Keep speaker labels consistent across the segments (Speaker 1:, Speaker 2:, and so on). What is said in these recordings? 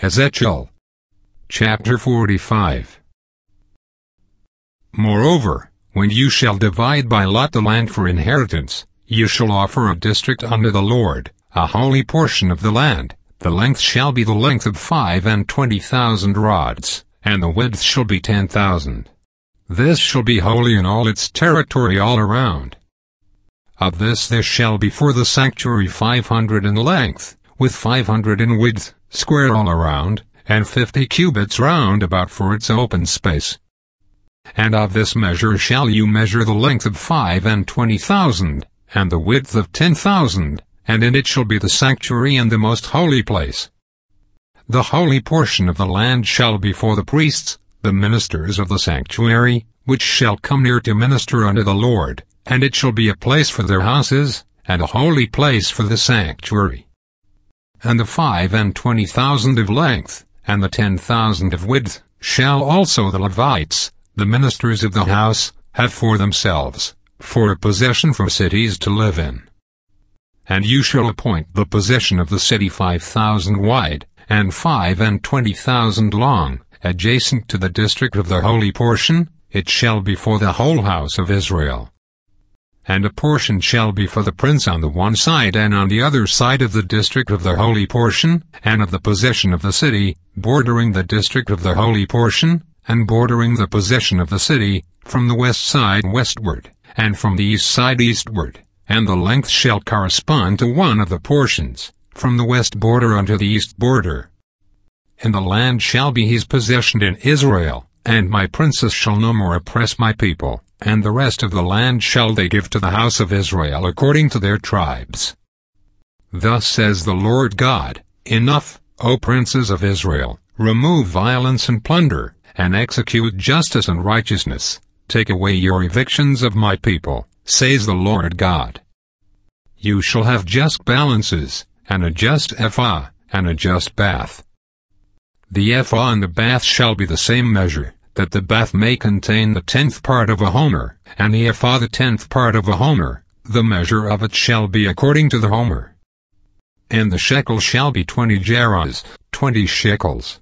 Speaker 1: Ezekiel chapter 45. Moreover, when you shall divide by lot the land for inheritance, you shall offer a district unto the Lord, a holy portion of the land. The length shall be the length of 25,000 rods, and the width shall be 10,000. This shall be holy in all its territory all around. Of this there shall be for the sanctuary 500 in length, with 500 in width, square all around, and 50 cubits round about for its open space. And of this measure shall you measure the length of 25,000, and the width of 10,000, and in it shall be the sanctuary and the most holy place. The holy portion of the land shall be for the priests, the ministers of the sanctuary, which shall come near to minister unto the Lord, and it shall be a place for their houses, and a holy place for the sanctuary. And the 25,000 of length, and the 10,000 of width, shall also the Levites, the ministers of the house, have for themselves, for a possession for cities to live in. And you shall appoint the possession of the city 5,000 wide, and 25,000 long, adjacent to the district of the holy portion. It shall be for the whole house of Israel. And a portion shall be for the prince on the one side and on the other side of the district of the holy portion, and of the possession of the city, bordering the district of the holy portion, and bordering the possession of the city, from the west side westward, and from the east side eastward, and the length shall correspond to one of the portions, from the west border unto the east border. And the land shall be his possession in Israel, and my princes shall no more oppress my people, and the rest of the land shall they give to the house of Israel according to their tribes. Thus says the Lord God, Enough, O princes of Israel, remove violence and plunder, and execute justice and righteousness. Take away your evictions of my people, says the Lord God. You shall have just balances, and a just ephah, and a just bath. The ephah and the bath shall be the same measure, that the bath may contain the 10th part of a homer, and the ephah the 10th part of a homer. The measure of it shall be according to the homer. And the shekel shall be 20 gerahs, 20 shekels,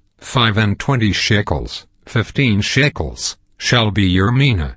Speaker 1: 25 shekels, 15 shekels, shall be your mina.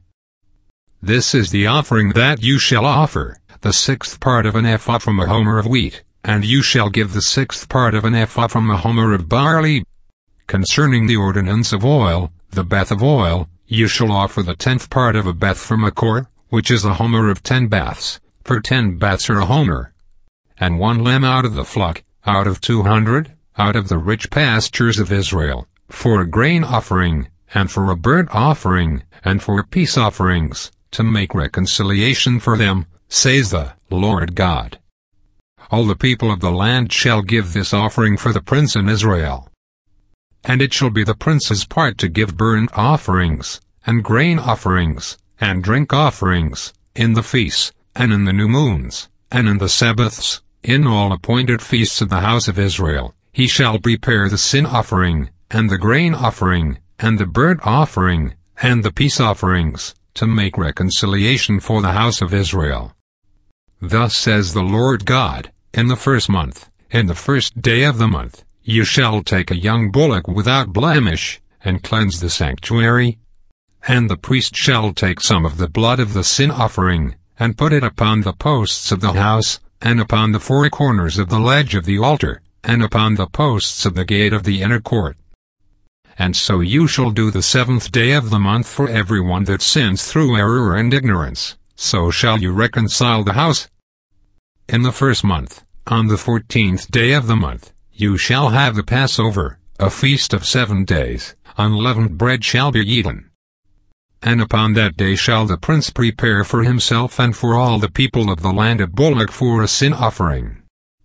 Speaker 1: This is the offering that you shall offer, the 6th part of an ephah from a homer of wheat, and you shall give the 6th part of an ephah from a homer of barley. Concerning the ordinance of oil, the bath of oil, you shall offer the 10th part of a bath from a cor, which is a homer of 10 baths, for 10 baths are a homer. And 1 lamb out of the flock, out of 200, out of the rich pastures of Israel, for a grain offering, and for a burnt offering, and for peace offerings, to make reconciliation for them, says the Lord God. All the people of the land shall give this offering for the prince in Israel. And it shall be the prince's part to give burnt offerings, and grain offerings, and drink offerings, in the feasts, and in the new moons, and in the Sabbaths, in all appointed feasts of the house of Israel. He shall prepare the sin offering, and the grain offering, and the burnt offering, and the peace offerings, to make reconciliation for the house of Israel. Thus says the Lord God, in the 1st month, in the 1st day of the month, you shall take a young bullock without blemish, and cleanse the sanctuary. And the priest shall take some of the blood of the sin offering, and put it upon the posts of the house, and upon the 4 corners of the ledge of the altar, and upon the posts of the gate of the inner court. And so you shall do the 7th day of the month for every one that sins through error and ignorance, so shall you reconcile the house. In the 1st month, on the 14th day of the month, you shall have the Passover, a feast of 7 days, unleavened bread shall be eaten. And upon that day shall the prince prepare for himself and for all the people of the land a bullock for a sin offering.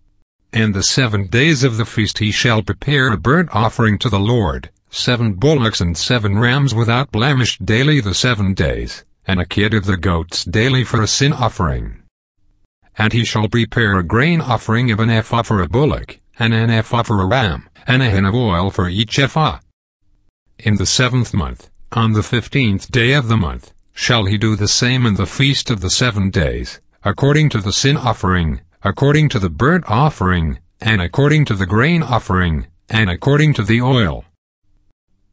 Speaker 1: And the 7 days of the feast he shall prepare a burnt offering to the Lord, 7 bullocks and 7 rams without blemish daily the 7 days, and a kid of the goats daily for a sin offering. And he shall prepare a grain offering of an ephah for a bullock, and an ephah for a ram, and a hin of oil for each ephah. In the 7th month, on the 15th day of the month, shall he do the same in the feast of the 7 days, according to the sin offering, according to the burnt offering, and according to the grain offering, and according to the oil,